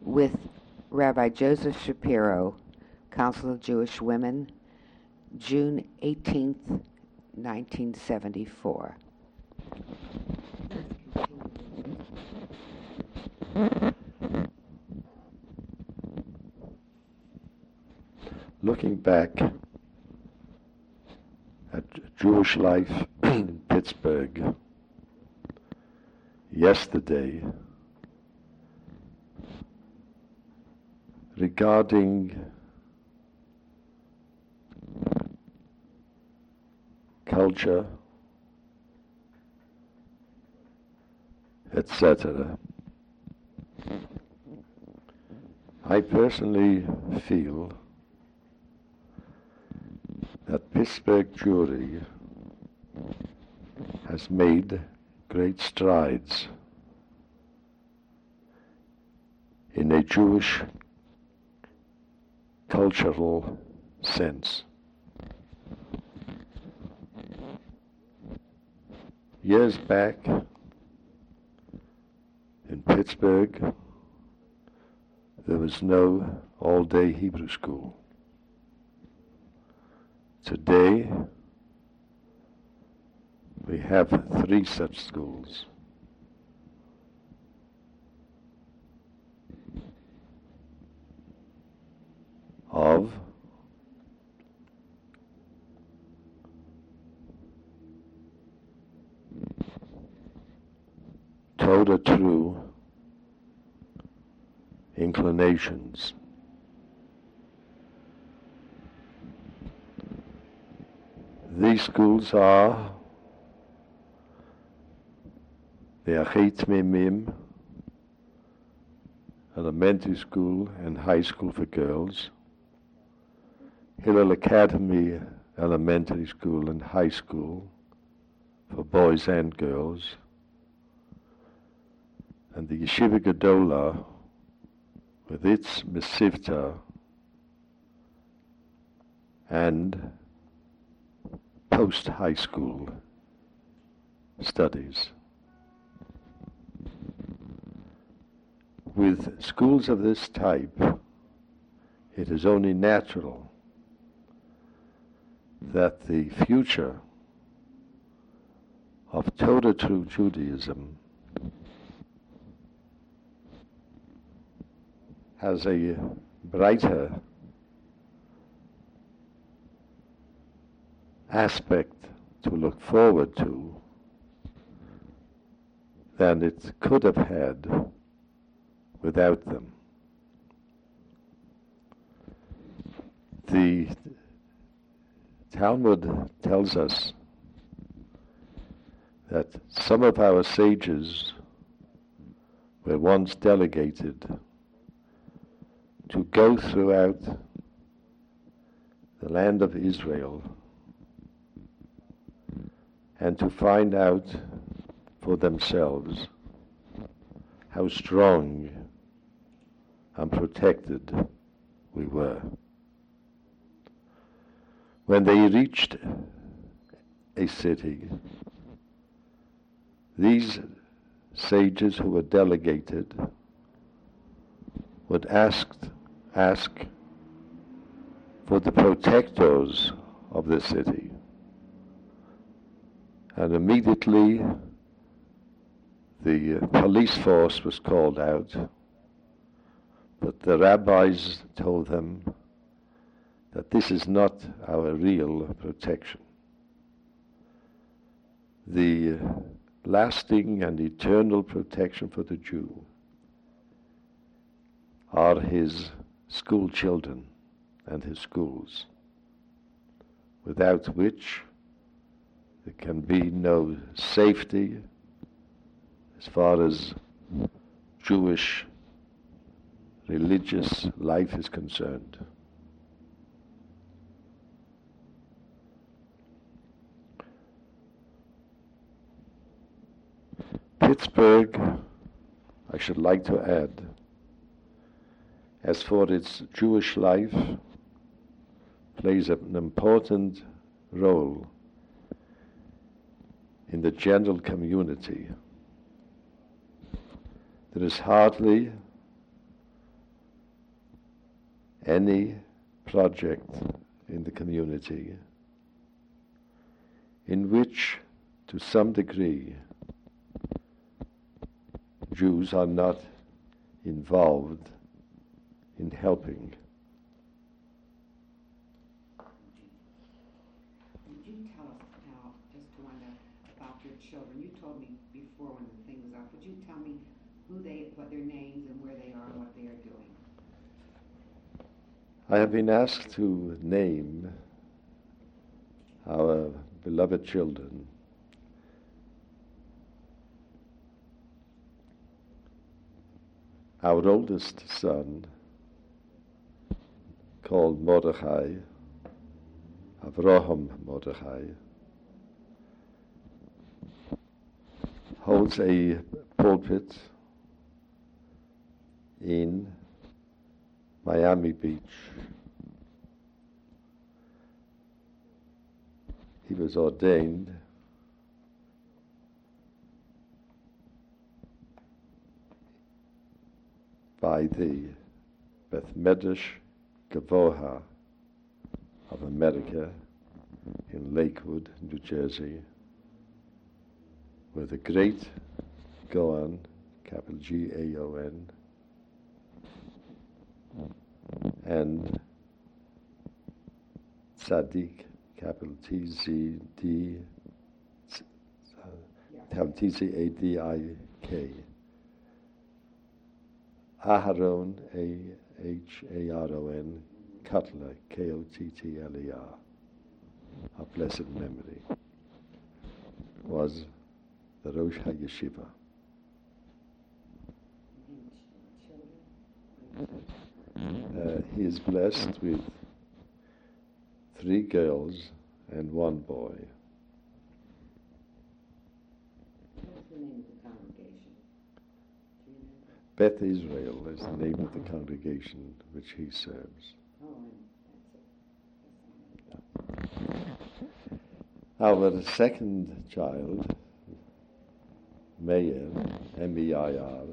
with Rabbi Joseph Shapiro, Council of Jewish Women, June 18th, 1974. Looking back at Jewish life in Pittsburgh yesterday, regarding culture, etc., I personally feel that Pittsburgh Jewry has made great strides in a Jewish cultural sense. Years back in Pittsburgh, there was no all-day Hebrew school. Today, we have 3 such schools. Of Torah true inclinations. These schools are the Achet Mimim, elementary school and high school for girls, Hillel Academy elementary school and high school for boys and girls, and the Yeshiva Gedola with its Mesivta and post-high school studies. With schools of this type, it is only natural that the future of Torah true Judaism has a brighter aspect to look forward to than it could have had without them. The Talmud tells us that some of our sages were once delegated to go throughout the land of Israel and to find out for themselves how strong and protected we were. When they reached a city, these sages who were delegated would ask for the protectors of the city. And immediately the police force was called out, but the rabbis told them that this is not our real protection. The lasting and eternal protection for the Jew are his school children and his schools, without which there can be no safety as far as Jewish religious life is concerned. Pittsburgh, I should like to add, as for its Jewish life, plays an important role in the general community. There is hardly any project in the community in which, to some degree, Jews are not involved in helping. Would you tell us now, just to wonder about your children? You told me before when the thing was up. Would you tell me what their names and where they are and what they are doing? I have been asked to name our beloved children. Our oldest son, called Mordechai, Avraham Mordechai, holds a pulpit in Miami Beach. He was ordained by the Beth Medrash Gavoha of America in Lakewood, New Jersey, where the great Gaon, capital G-A-O-N, and Tzaddik, capital T-Z-D, capital T-Z-A-D-I-K, Aharon, A-H-A-R-O-N, Kotler, K-O-T-T-L-E-R, of blessed memory, was the Rosh HaYeshiva. He is blessed with 3 girls and 1 boy. What's the name of the congregation? Do you know? Beth Israel is the name of the congregation which he serves. Oh, Our second child, Meir, M-E-I-R,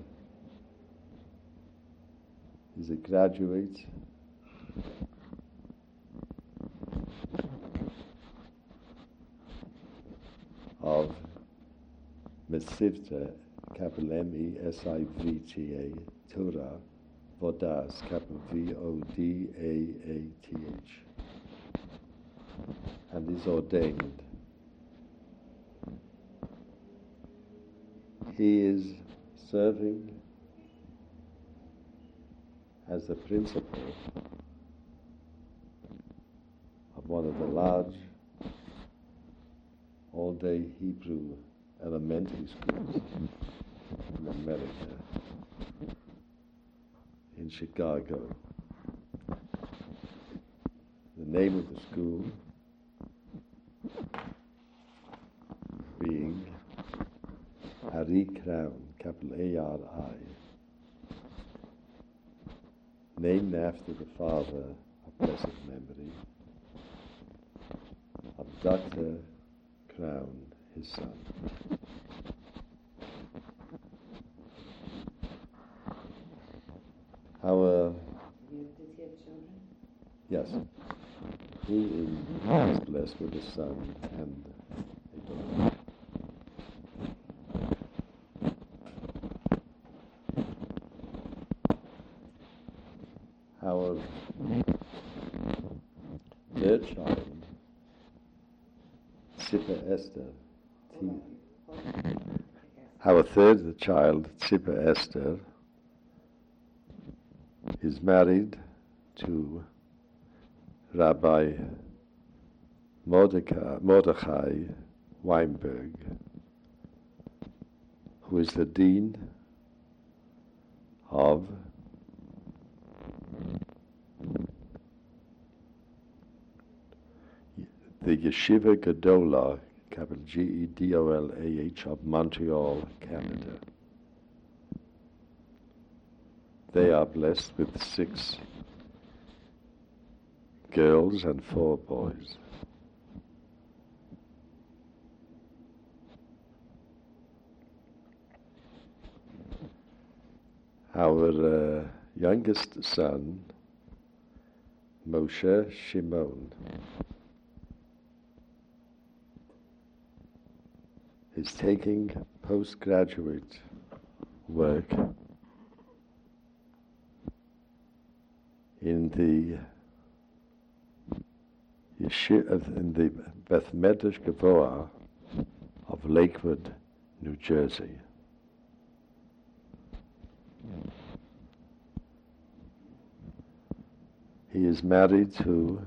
is a graduate of Mesivta, capital M-E-S-I-V-T-A, Torah, Vodas, capital V-O-D-A-A-T-H, and is ordained. He is serving as the principal of one of the large all-day Hebrew elementary schools in America, in Chicago. The name of the school being Ari Crown, capital A-R-I, named after the father of blessed memory of Dr. Crown, his son. Does he have children? Yes. He is blessed with a son and a daughter. Our third child, Tzippa Esther. Our third child, Tzippa Esther, is married to Rabbi Mordechai Weinberg, who is the dean of the Yeshiva Gedolah, capital G-E-D-O-L-A-H, of Montreal, Canada. They are blessed with 6 girls and 4 boys. Our youngest son Moshe Shimon is taking postgraduate work in the Beth Medrash Gavoa of Lakewood, New Jersey. He is married to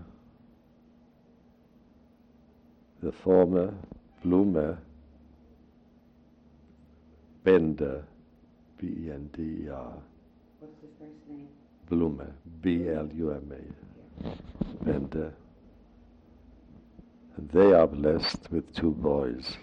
the former Blumer Bender, B-E-N-D-E-R. What's his first name? Blumer, B-L-U-M-A. Bender. And they are blessed with 2 boys.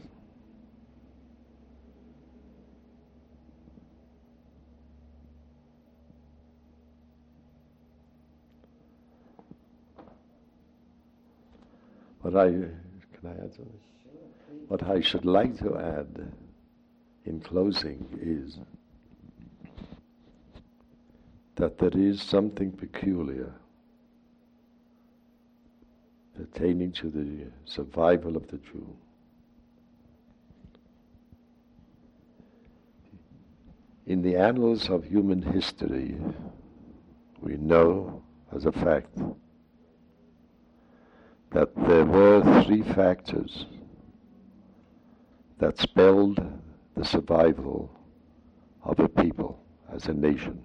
Can I add something? Sure, please. What I should like to add in closing is that there is something peculiar pertaining to the survival of the Jew. In the annals of human history, we know as a fact that there were 3 factors that spelled the survival of a people as a nation.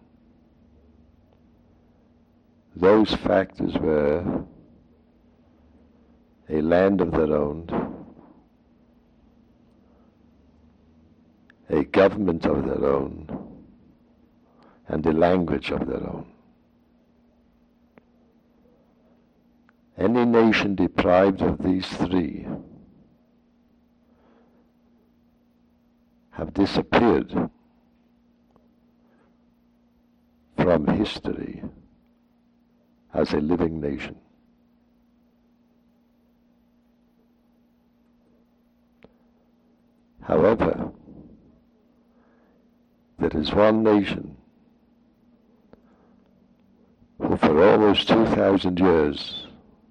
Those factors were a land of their own, a government of their own, and a language of their own. Any nation deprived of these 3 have disappeared from history as a living nation. However, there is one nation who for almost 2,000 years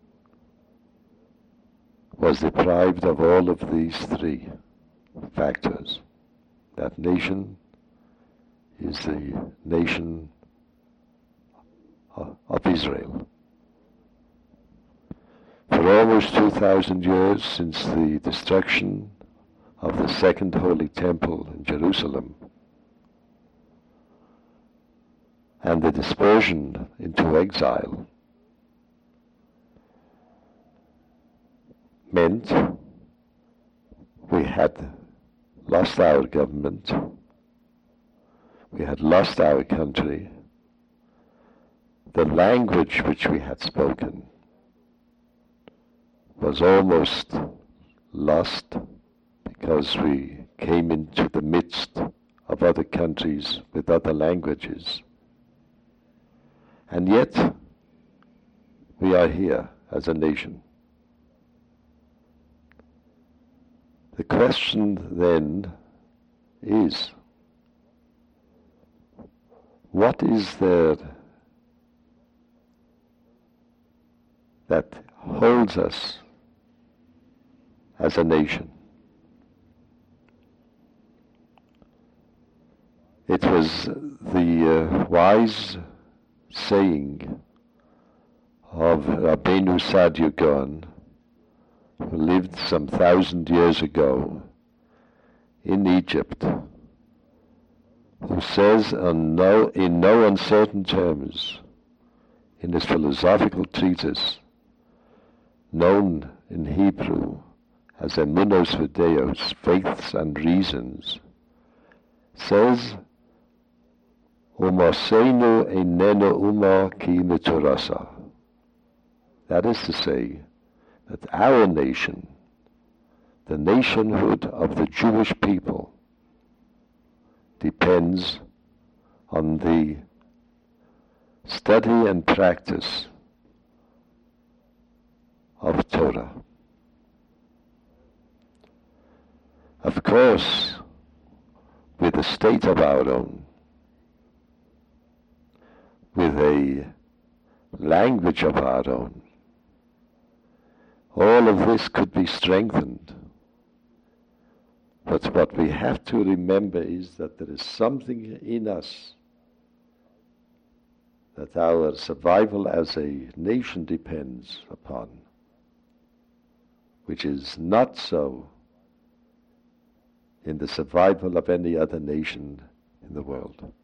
was deprived of all of these 3 factors. That nation is the nation of Israel. For almost 2,000 years since the destruction of the Second Holy Temple in Jerusalem and the dispersion into exile, meant we had lost our government, we had lost our country, the language which we had spoken was almost lost because we came into the midst of other countries with other languages. And yet, we are here as a nation. The question then is, what is there that holds us as a nation? It was the wise saying of Rabbeinu Saadia Gaon, who lived some 1,000 years ago in Egypt, who says in no uncertain terms in his philosophical treatise, known in Hebrew as Emunos Videos, Faiths and Reasons, says, Umosenu einenu umo ki miturasa. That is to say, that our nation, the nationhood of the Jewish people, depends on the study and practice of Torah. Of course, with a state of our own, with a language of our own. All of this could be strengthened. But what we have to remember is that there is something in us that our survival as a nation depends upon, which is not so in the survival of any other nation in the world.